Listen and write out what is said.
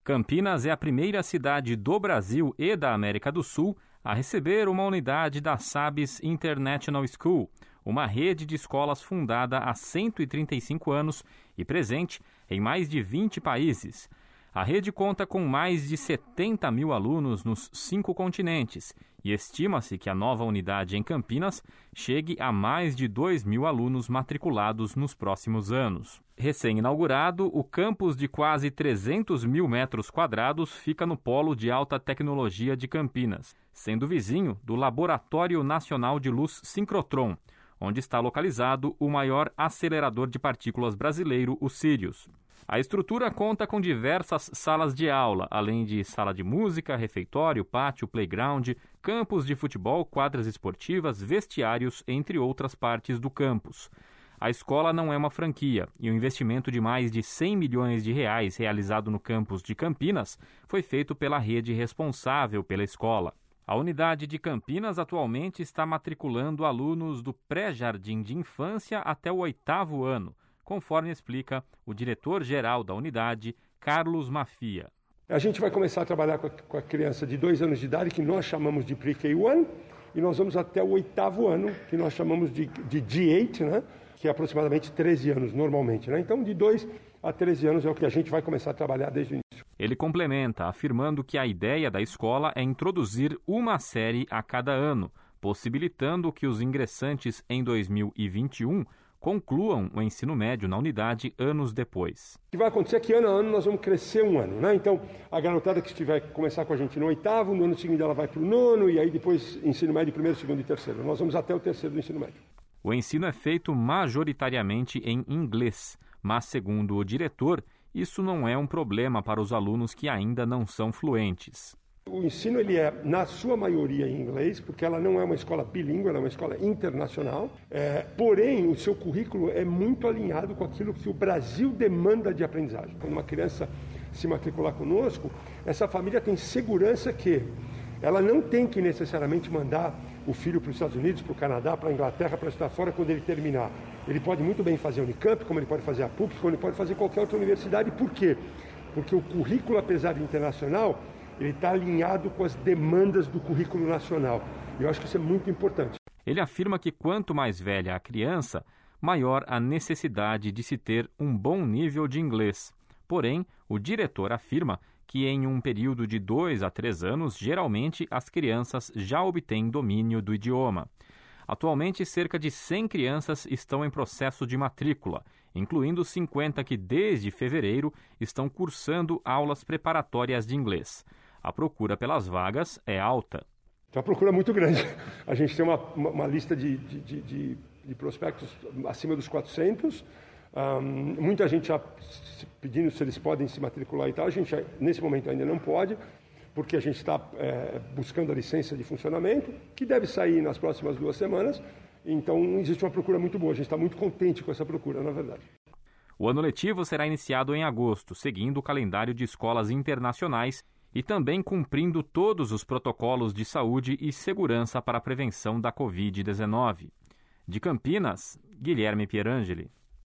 Campinas é a primeira cidade do Brasil e da América do Sul a receber uma unidade da Sabes International School, uma rede de escolas fundada há 135 anos e presente em mais de 20 países. A rede conta com mais de 70 mil alunos nos 5 continentes e estima-se que a nova unidade em Campinas chegue a mais de 2 mil alunos matriculados nos próximos anos. Recém-inaugurado, o campus de quase 300 mil metros quadrados fica no Polo de Alta Tecnologia de Campinas, sendo vizinho do Laboratório Nacional de Luz Sincrotron, onde está localizado o maior acelerador de partículas brasileiro, o Sirius. A estrutura conta com diversas salas de aula, além de sala de música, refeitório, pátio, playground, campos de futebol, quadras esportivas, vestiários, entre outras partes do campus. A escola não é uma franquia e o investimento de mais de 100 milhões de reais realizado no campus de Campinas foi feito pela rede responsável pela escola. A unidade de Campinas atualmente está matriculando alunos do pré-jardim de infância até o 8º ano, conforme explica o diretor-geral da unidade, Carlos Mafia. A gente vai começar a trabalhar com a criança de 2 anos de idade, que nós chamamos de Pre-K1, e nós vamos até o 8º ano, que nós chamamos de G8, né? Que é aproximadamente 13 anos normalmente, né? Então, de 2 a 13 anos é o que a gente vai começar a trabalhar desde o início. Ele complementa, afirmando que a ideia da escola é introduzir uma série a cada ano, possibilitando que os ingressantes em 2021 concluam o ensino médio na unidade anos depois. O que vai acontecer é que ano a ano nós vamos crescer um ano, né? Então, a garotada que estiver começar com a gente no 8º, no ano seguinte ela vai para o 9º, e aí depois ensino médio, 1º, 2º e 3º. Nós vamos até o 3º do ensino médio. O ensino é feito majoritariamente em inglês, mas, segundo o diretor, isso não é um problema para os alunos que ainda não são fluentes. O ensino ele é, na sua maioria, em inglês, porque ela não é uma escola bilíngue, ela é uma escola internacional. Porém, o seu currículo é muito alinhado com aquilo que o Brasil demanda de aprendizagem. Quando uma criança se matricular conosco, essa família tem segurança que ela não tem que necessariamente mandar o filho para os Estados Unidos, para o Canadá, para a Inglaterra, para estudar fora quando ele terminar. Ele pode muito bem fazer a Unicamp, como ele pode fazer a PUC, como ele pode fazer qualquer outra universidade. Por quê? Porque o currículo, apesar de internacional, ele está alinhado com as demandas do currículo nacional. E eu acho que isso é muito importante. Ele afirma que quanto mais velha a criança, maior a necessidade de se ter um bom nível de inglês. Porém, o diretor afirma que em um período de 2 a 3 anos, geralmente as crianças já obtêm domínio do idioma. Atualmente, cerca de 100 crianças estão em processo de matrícula, incluindo 50 que desde fevereiro estão cursando aulas preparatórias de inglês. A procura pelas vagas é alta. Então a procura é muito grande. A gente tem uma lista de prospectos acima dos 400. Muita gente já pedindo se eles podem se matricular e tal. A gente, nesse momento, ainda não pode, porque a gente está buscando a licença de funcionamento, que deve sair nas próximas 2 semanas. Então, existe uma procura muito boa. A gente está muito contente com essa procura, na verdade. O ano letivo será iniciado em agosto, seguindo o calendário de escolas internacionais e também cumprindo todos os protocolos de saúde e segurança para a prevenção da Covid-19. De Campinas, Guilherme Pierangeli.